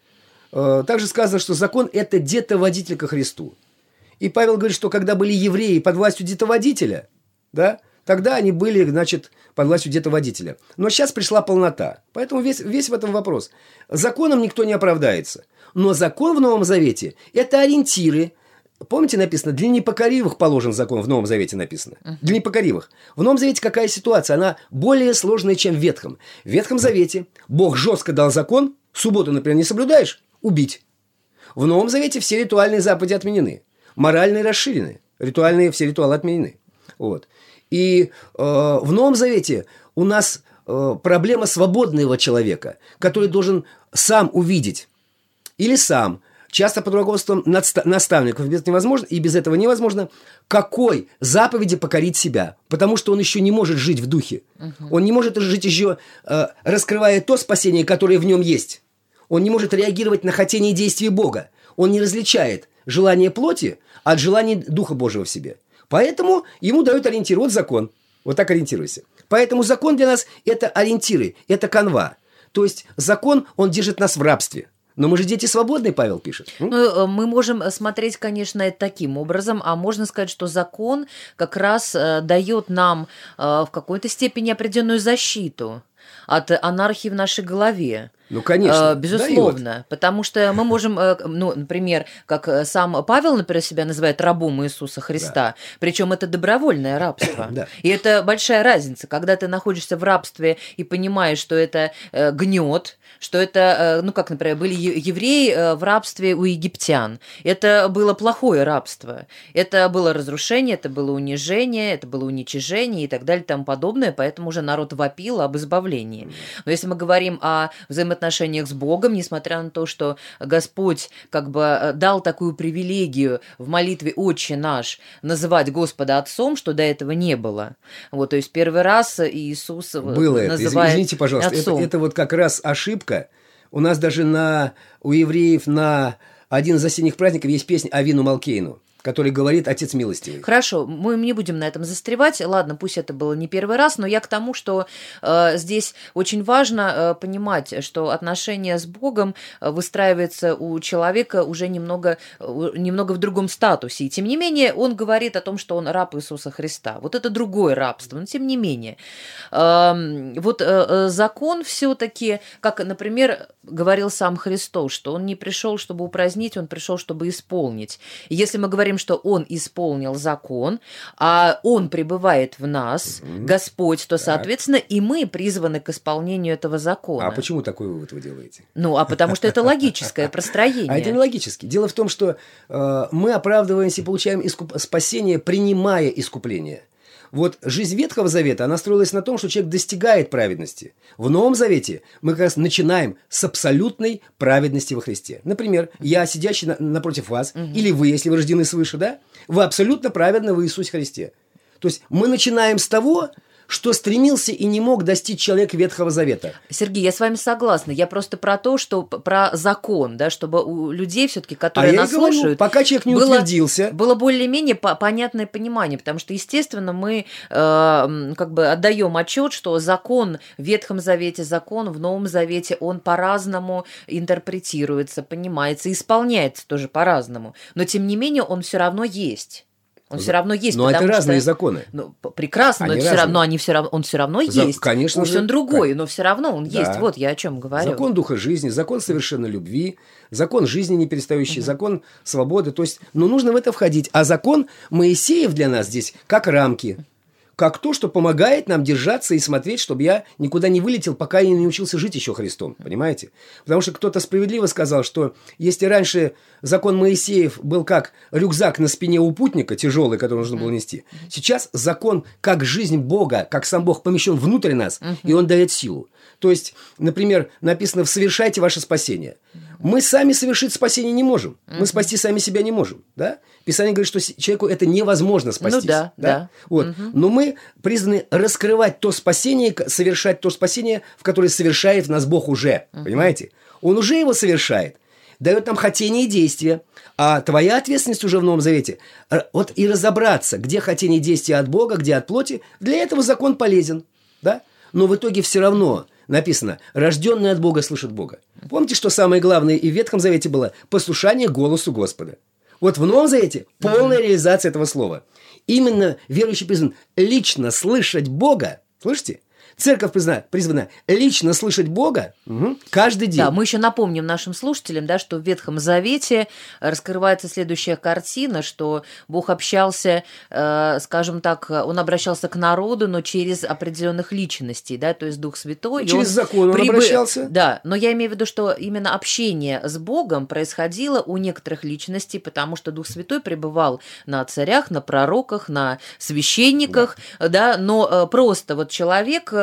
это. Также сказано, что закон – это детоводитель ко Христу. И Павел говорит, что когда были евреи под властью детоводителя, да, тогда они были, значит, под властью детоводителя. Но сейчас пришла полнота. Поэтому весь, весь в этом вопрос. Законом никто не оправдается. Но закон в Новом Завете – это ориентиры. Помните, написано, для непокоривых положен закон, в Новом Завете написано. Для непокоривых. В Новом Завете какая ситуация? Она более сложная, чем в Ветхом. В Ветхом Завете Бог жестко дал закон, субботу, например, не соблюдаешь – убить. В Новом Завете все ритуальные заповеди отменены. Моральные расширены. Ритуальные, все ритуалы отменены. Вот. И э, в Новом Завете у нас э, проблема свободного человека, который должен сам увидеть или сам, часто под руководством наставников, без невозможно, и без этого невозможно, какой заповеди покорить себя, потому что он еще не может жить в духе. Uh-huh. Он не может жить еще, э, раскрывая то спасение, которое в нем есть. Он не может реагировать на хотение и действия Бога. Он не различает желание плоти от желания Духа Божьего в себе. Поэтому ему дают ориентир. Вот закон. Вот так ориентируйся. Поэтому закон для нас – это ориентиры, это канва. То есть закон, он держит нас в рабстве. Но мы же дети свободные, Павел пишет. Ну, мы можем смотреть, конечно, это таким образом, а можно сказать, что закон как раз дает нам в какой-то степени определенную защиту от анархии в нашей голове. Ну, конечно. Безусловно. Дает. Потому что мы можем, ну, например, как сам Павел, например, себя называет рабом Иисуса Христа, да. Причем это добровольное рабство. Да. И это большая разница, когда ты находишься в рабстве и понимаешь, что это э, гнет, что это, э, ну, как, например, были евреи э, в рабстве у египтян. Это было плохое рабство. Это было разрушение, это было унижение, это было уничижение и так далее и тому подобное, поэтому уже народ вопил об избавлении. Но если мы говорим о взаимоотношениях отношениях с Богом, несмотря на то, что Господь как бы дал такую привилегию в молитве «Отче наш» называть Господа Отцом, что до этого не было. Вот, то есть первый раз Иисус было называет это. Извините, пожалуйста, это, это вот как раз ошибка. У нас даже на, у евреев на один из осенних праздников есть песня «Авину Малкейну», который говорит «Отец милостивый». Хорошо, мы не будем на этом застревать. Ладно, пусть это было не первый раз, но я к тому, что э, здесь очень важно э, понимать, что отношение с Богом выстраивается у человека уже немного, немного в другом статусе. И тем не менее, он говорит о том, что он раб Иисуса Христа. Вот это другое рабство, но тем не менее. Э, вот э, закон все-таки, как, например, говорил сам Христос, что он не пришел, чтобы упразднить, он пришел, чтобы исполнить. И если мы говорим, что Он исполнил закон, а Он пребывает в нас, угу. Господь, то, так. соответственно, и мы призваны к исполнению этого закона. А почему такой вывод вы делаете? Ну, а потому что это логическое простроение. А это не логически. Дело в том, что э, мы оправдываемся и получаем искуп... спасение, принимая искупление. Вот жизнь Ветхого Завета, она строилась на том, что человек достигает праведности. В Новом Завете мы как раз начинаем с абсолютной праведности во Христе. Например, я, сидящий на, напротив вас, угу. или вы, если вы рождены свыше, да, вы абсолютно праведны в Иисусе Христе. То есть мы начинаем с того, что стремился и не мог достичь человек Ветхого Завета. Сергей, я с вами согласна. Я просто про то, что про закон, да, чтобы у людей все-таки, которые а нас я говорю, слушают, пока человек не было, утвердился, было более-менее понятное понимание, потому что, естественно, мы э, как бы отдаем отчет, что закон в Ветхом Завете, закон в Новом Завете, он по-разному интерпретируется, понимается, исполняется тоже по-разному. Но тем не менее он все равно есть. Он все равно есть. Но это разные что, законы. Ну, прекрасно, они но все равно, они все равно, он все равно За, есть. Конечно Пусть же. он другой, как? Но все равно он да. есть. Вот я о чем говорю. Закон духа жизни, закон совершенной любви, закон жизни не перестающий, угу. закон свободы. То есть, ну, нужно в это входить. А закон Моисеев для нас здесь как рамки. Как то, что помогает нам держаться и смотреть, чтобы я никуда не вылетел, пока я не научился жить еще Христом. Понимаете? Потому что кто-то справедливо сказал, что если раньше закон Моисеев был как рюкзак на спине у путника, тяжелый, который нужно было нести, сейчас закон как жизнь Бога, как сам Бог помещен внутрь нас, и Он дает силу. То есть, например, написано «совершайте ваше спасение». Мы сами совершить спасение не можем. Мы спасти сами себя не можем. Да? Писание говорит, что человеку это невозможно спастись. Ну да, да. да? Вот. Угу. Но мы призваны раскрывать то спасение, совершать то спасение, в которое совершает в нас Бог уже. Угу. Понимаете? Он уже его совершает. Дает нам хотение и действие. А твоя ответственность уже в Новом Завете вот и разобраться, где хотение и действие от Бога, где от плоти. Для этого закон полезен. Да? Но в итоге все равно написано, рожденные от Бога слышат Бога. Помните, что самое главное и в Ветхом Завете было? Послушание голосу Господа. Вот в Новом Завете полная реализация этого слова. Именно верующий призван лично слышать Бога. Слышите? Церковь призвана, призвана лично слышать Бога угу, каждый день. Да, мы еще напомним нашим слушателям, да, что в Ветхом Завете раскрывается следующая картина, что Бог общался, э, скажем так, он обращался к народу, но через определенных личностей, да, то есть Дух Святой. Через он закон он прибы... обращался. Да, но я имею в виду, что именно общение с Богом происходило у некоторых личностей, потому что Дух Святой пребывал на царях, на пророках, на священниках, да, да но э, просто вот человек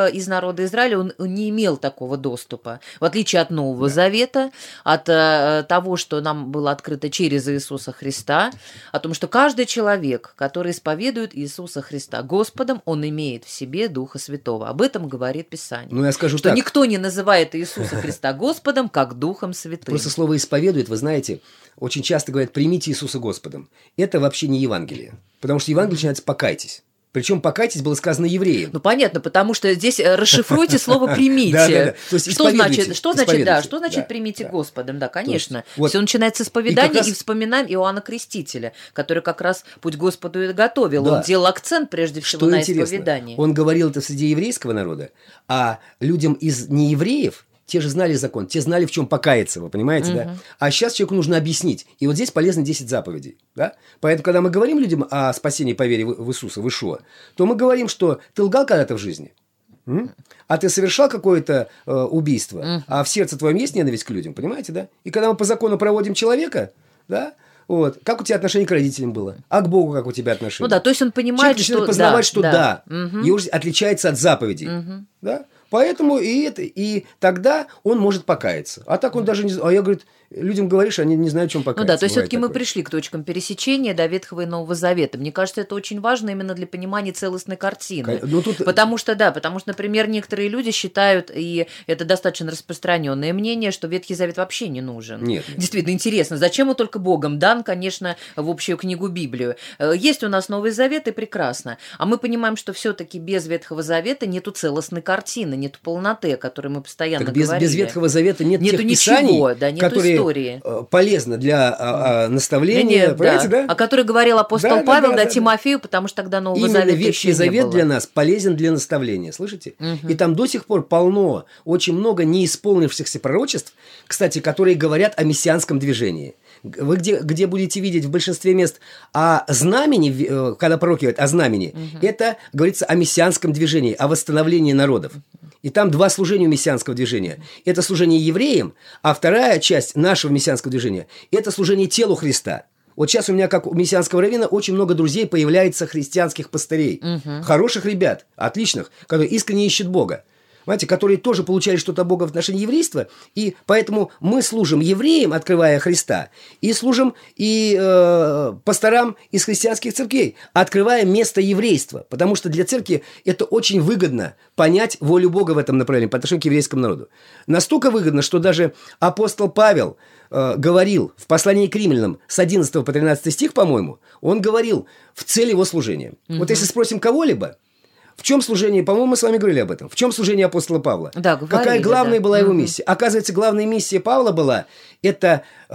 из народа Израиля, он не имел такого доступа. В отличие от Нового да. Завета, от э, того, что нам было открыто через Иисуса Христа, о том, что каждый человек, который исповедует Иисуса Христа Господом, он имеет в себе Духа Святого. Об этом говорит Писание. Ну, я скажу что так. никто не называет Иисуса Христа Господом, как Духом Святым. Просто слово «исповедует», вы знаете, очень часто говорят «примите Иисуса Господом». Это вообще не Евангелие. Потому что Евангелие начинается «покайтесь». Причем «покайтесь» было сказано евреям. Ну, понятно, потому что здесь расшифруйте слово «примите». Да, да, да. То есть что значит, что значит, да, что значит да, «примите да. Господом»? Да, конечно. Есть, вот, все начинается с исповедания, и, раз... и вспоминаем Иоанна Крестителя, который как раз путь Господу и готовил. Да. Он делал акцент прежде всего что на интересно, исповедании. Он говорил это среди еврейского народа, а людям из неевреев те же знали закон, те знали, в чем покаяться, вы понимаете, угу. да? А сейчас человеку нужно объяснить. И вот здесь полезны десять заповедей, да? Поэтому, когда мы говорим людям о спасении по вере в Иисуса, в Ишуа, то мы говорим, что ты лгал когда-то в жизни, м? А ты совершал какое-то э, убийство, угу. а в сердце твоем есть ненависть к людям, понимаете, да? И когда мы по закону проводим человека, да, вот, как у тебя отношение к родителям было, а к Богу как у тебя отношение? Ну да, то есть он понимает, человек что... начинает познавать, да, что да, да, угу. его жизнь отличается от заповедей, угу. да? Поэтому и это, и тогда он может покаяться. А так он даже не... А я, говорит, людям говоришь, они не знают, в чем покаяться. Ну да, то есть все-таки мы такое. пришли к точкам пересечения до Ветхого и Нового Завета. Мне кажется, это очень важно именно для понимания целостной картины. Ну, тут... Потому что, да, потому что, например, некоторые люди считают, и это достаточно распространенное мнение, что Ветхий Завет вообще не нужен. Нет. Действительно интересно, зачем он только Богом дан, конечно, в общую книгу Библию. Есть у нас Новый Завет, и прекрасно. А мы понимаем, что все-таки без Ветхого Завета нету целостной картины, нету полноты, о которой мы постоянно так без, говорили. без Ветхого Завета нет нету тех ничего, писаний, да, нету которые истории. полезны для а, а, наставления, нет, понимаете, да. да? О которой говорил апостол да, Павел, да, да, да, Тимофею, да. Потому что тогда Нового Именно Завета Ветхий еще Завет не было. для нас полезен для наставления, слышите? Угу. И там до сих пор полно, очень много неисполнившихся пророчеств, кстати, которые говорят о мессианском движении. Вы где, где будете видеть в большинстве мест о знамени, когда пророки говорят о знамени, угу. это говорится о мессианском движении, о восстановлении народов. И там два служения у мессианского движения. Это служение евреям, а вторая часть нашего мессианского движения – это служение телу Христа. Вот сейчас у меня, как у мессианского раввина, очень много друзей появляется христианских пастырей. Угу. Хороших ребят, отличных, которые искренне ищут Бога. Понимаете, которые тоже получали что-то от Бога в отношении еврейства, и поэтому мы служим евреям, открывая Христа, и служим и э, пасторам из христианских церквей, открывая место еврейства, потому что для церкви это очень выгодно понять волю Бога в этом направлении по отношению к еврейскому народу. Настолько выгодно, что даже апостол Павел э, говорил в послании к римлянам с одиннадцатого по тринадцатый стих, по-моему, он говорил в цели его служения. Угу. Вот если спросим кого-либо, в чем служение, по-моему, мы с вами говорили об этом, в чем служение апостола Павла? Да, говорили, какая главная да. была его угу. миссия? Оказывается, главная миссия Павла была, это, э,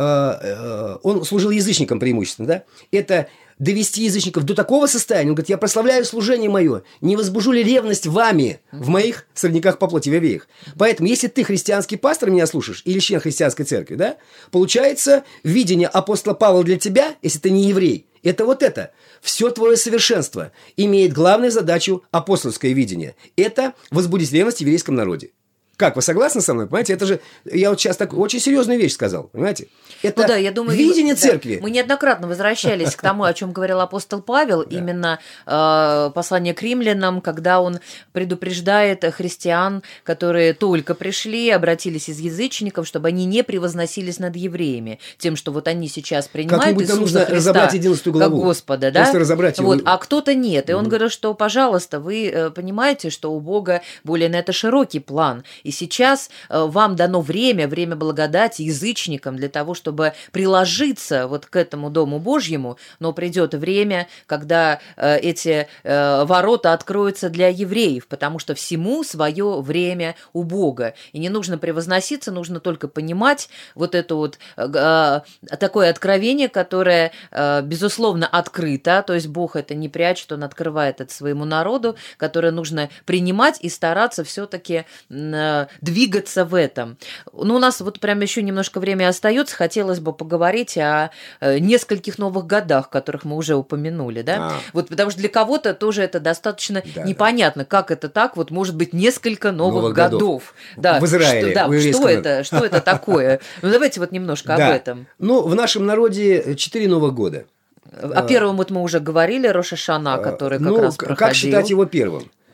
э, он служил язычникам преимущественно, да? Это довести язычников до такого состояния, он говорит, я прославляю служение мое, не возбужу ли ревность вами в моих сорняках по плоти, в обеих. Поэтому, если ты христианский пастор, меня слушаешь, или член христианской церкви, да, получается, видение апостола Павла для тебя, если ты не еврей, это вот это. Все твое совершенство имеет главную задачу апостольское видение. Это возбудить ревность в еврейском народе. Как, вы согласны со мной? Понимаете, это же, я вот сейчас так очень серьезную вещь сказал, понимаете? Это ну да, я думаю, видение да, церкви. Мы неоднократно возвращались к тому, о чем говорил апостол Павел, да. именно э, послание к римлянам, когда он предупреждает христиан, которые только пришли, обратились из язычников, чтобы они не превозносились над евреями, тем, что вот они сейчас принимают Иисуса нам нужно Христа разобрать одиннадцатую главу. Как Господа, да? Просто разобрать его. Вот, а кто-то нет. И угу. он говорит, что, пожалуйста, вы понимаете, что у Бога более на это широкий план. И сейчас вам дано время, время благодати язычникам для того, чтобы приложиться вот к этому Дому Божьему, но придет время, когда эти ворота откроются для евреев, потому что всему свое время у Бога. И не нужно превозноситься, нужно только понимать вот это вот такое откровение, которое, безусловно, открыто, то есть Бог это не прячет, Он открывает это своему народу, которое нужно принимать и стараться все-таки двигаться двигаться в этом. Ну, у нас вот прям еще немножко времени остается. Хотелось бы поговорить о нескольких новых годах, которых мы уже упомянули, да? А. Вот потому что для кого-то тоже это достаточно да, непонятно, да. как это так, вот может быть несколько новых, новых годов. годов. Да. В Израиле. Что, да, что это, что это такое? Ну, давайте вот немножко об этом. Ну, в нашем народе четыре новых года. О первом вот мы уже говорили, Рош ха-Шана, который как раз проходил. Как считать его первым?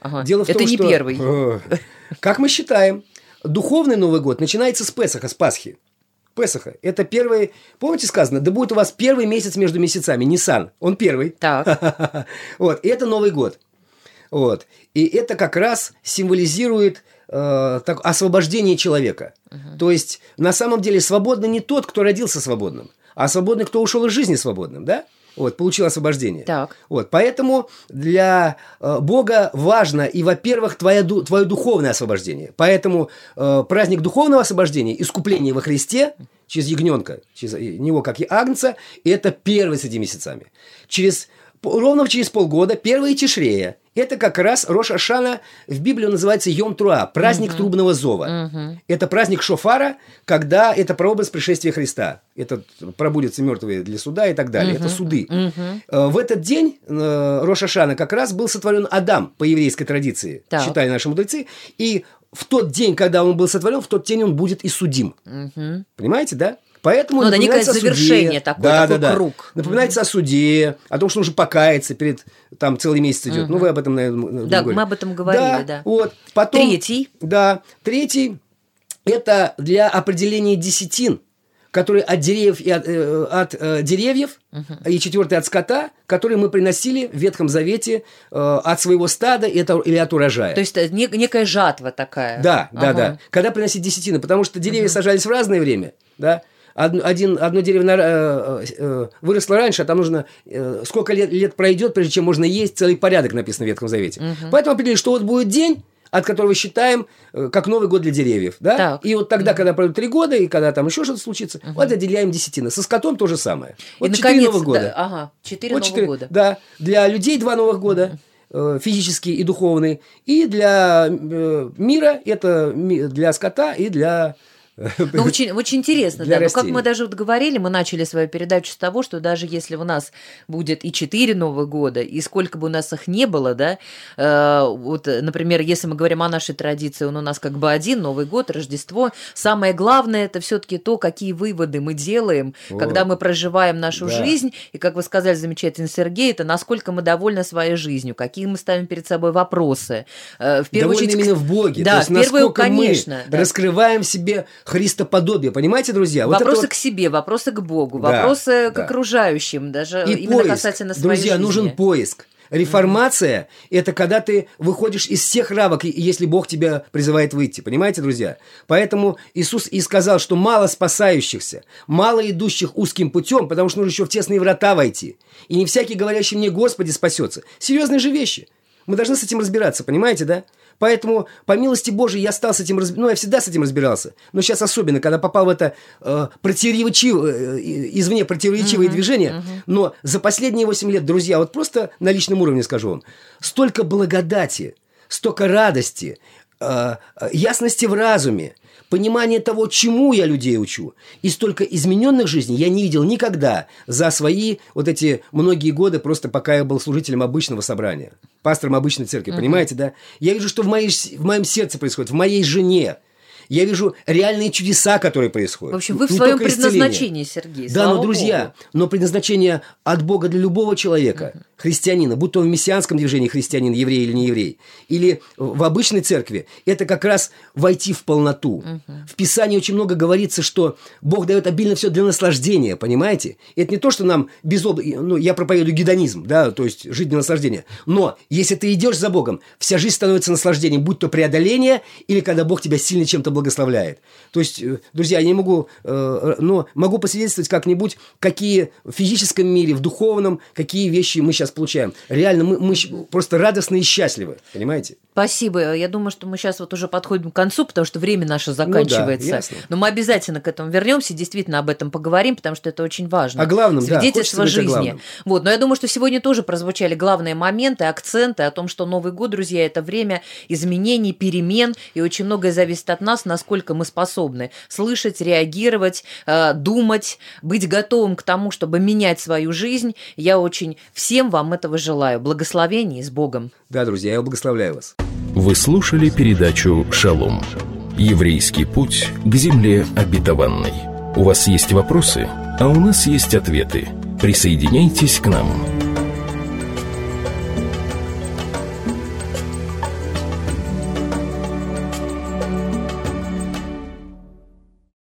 Ага. Дело в Это том, не что, первый. э, как мы считаем, духовный Новый год начинается с Песаха, с Пасхи. Песаха. Это первый, помните сказано, да будет у вас первый месяц между месяцами, Нисан, он первый. Так. Вот, и это Новый год. Вот. И это как раз символизирует э, так, освобождение человека. Uh-huh. То есть, на самом деле, свободный не тот, кто родился свободным, а свободный, кто ушел из жизни свободным, да? Вот, получил освобождение. Так. Вот, поэтому для э, Бога важно и, во-первых, твое, твое духовное освобождение. Поэтому э, праздник духовного освобождения, искупление во Христе, через ягненка, через него, как и агнца, это первый среди месяцами. Через, ровно через полгода, первая Тишрея, это как раз Рош ха-Шана, в Библии называется Йом-Труа, праздник uh-huh. трубного зова. Uh-huh. Это праздник шофара, когда это прообраз пришествия Христа. Это пробудятся мертвые для суда и так далее. Uh-huh. Это суды. Uh-huh. В этот день Рош ха-Шана как раз был сотворен Адам по еврейской традиции, так. считали наши мудрецы. И в тот день, когда он был сотворен, в тот день он будет и судим. Uh-huh. Понимаете, да? Поэтому ну, напоминается да, о суде. Завершение такое, да, такой да, да. круг. Напоминается mm-hmm. о суде, о том, что нужно покаяться перед... Там целый месяц идет. Mm-hmm. Ну, вы об этом, наверное, да, говорили. мы об этом говорили, да. да. Вот. Потом, третий. Да. Третий – это для определения десятин, которые от деревьев, и от, э, от э, деревьев uh-huh. и четвертый от скота, которые мы приносили в Ветхом Завете э, от своего стада это, или от урожая. То есть не, некая жатва такая. Да, да, ага. да. Когда приносить десятины, потому что деревья uh-huh. сажались в разное время, да. Один, одно дерево э, э, выросло раньше, а там нужно... Э, сколько лет, лет пройдет, прежде чем можно есть, целый порядок написан в Ветхом Завете. Угу. Поэтому определили, что вот будет день, от которого считаем э, как Новый год для деревьев. Да? Так. И вот тогда, угу. когда пройдут три года, и когда там еще что-то случится, угу. вот отделяем десятины. Со скотом то же самое. Вот и четыре наконец, Новых года. Да, ага, четыре вот Новых четыре, года. Да, для людей два Новых года. Угу. Физические и духовные. И для э, мира, это для скота и для... Ну, очень, очень интересно, да. Но как мы даже вот говорили, мы начали свою передачу с того, что даже если у нас будет и четыре Новых года, и сколько бы у нас их не было, да, э, вот, например, если мы говорим о нашей традиции, он у нас как бы один Новый год, Рождество, самое главное это все-таки то, какие выводы мы делаем, О, когда мы проживаем нашу да. жизнь, и, как вы сказали, замечательно, Сергей, это насколько мы довольны своей жизнью, какие мы ставим перед собой вопросы. Э, в первую довольны очередь, именно в Боге, да, то есть в первую, насколько конечно, мы да. раскрываем себе Христоподобие, понимаете, друзья? Вопросы вот вот... к себе, вопросы к Богу, да, вопросы к да. окружающим, даже и именно поиск. касательно своей Друзья, жизни. нужен поиск. Реформация mm-hmm. – это когда ты выходишь из всех рамок, если Бог тебя призывает выйти. Понимаете, друзья? Поэтому Иисус и сказал, что мало спасающихся, мало идущих узким путем, потому что нужно еще в тесные врата войти. И не всякий, говорящий мне «Господи, спасется». Серьезные же вещи. Мы должны с этим разбираться, понимаете, да? Поэтому, по милости Божией, я стал с этим разбираться. Ну, я всегда с этим разбирался. Но сейчас особенно, когда попал в это э, противоречивое, э, извне противоречивое uh-huh, движение. Uh-huh. Но за последние восемь лет, друзья, вот просто на личном уровне скажу вам, столько благодати, столько радости, э, ясности в разуме, понимание того, чему я людей учу, и столько измененных жизней я не видел никогда за свои вот эти многие годы, просто пока я был служителем обычного собрания, пастором обычной церкви, uh-huh. понимаете, да? Я вижу, что в, моей, в моем сердце происходит, в моей жене. Я вижу реальные чудеса, которые происходят. В общем, вы в не своем предназначении, Сергей. Да, но, друзья, Богу. но предназначение от Бога для любого человека, uh-huh. христианина, будь то в мессианском движении христианин, еврей или не еврей, или в обычной церкви, это как раз войти в полноту. Uh-huh. В Писании очень много говорится, что Бог дает обильно все для наслаждения, понимаете? Это не то, что нам без об... ну, я проповедую гедонизм, да, то есть жить для наслаждения. Но если ты идешь за Богом, вся жизнь становится наслаждением, будь то преодоление, или когда Бог тебя сильно чем-то благословляет. То есть, друзья, я не могу, э, но могу посвидетельствовать как-нибудь, какие в физическом мире, в духовном, какие вещи мы сейчас получаем. Реально, мы, мы просто радостны и счастливы, понимаете? Спасибо. Я думаю, что мы сейчас вот уже подходим к концу, потому что время наше заканчивается. Ну, да, ясно. Но мы обязательно к этому вернемся, действительно об этом поговорим, потому что это очень важно. О главном, свидетельство да, жизни. Вот. Но я думаю, что сегодня тоже прозвучали главные моменты, акценты о том, что Новый год, друзья, это время изменений, перемен, и очень многое зависит от нас, насколько мы способны слышать, реагировать, думать, быть готовым к тому, чтобы менять свою жизнь. Я очень всем вам этого желаю. Благословений с Богом. Да, друзья, я благословляю вас. Вы слушали передачу «Шалом». Еврейский путь к земле обетованной. У вас есть вопросы, а у нас есть ответы. Присоединяйтесь к нам.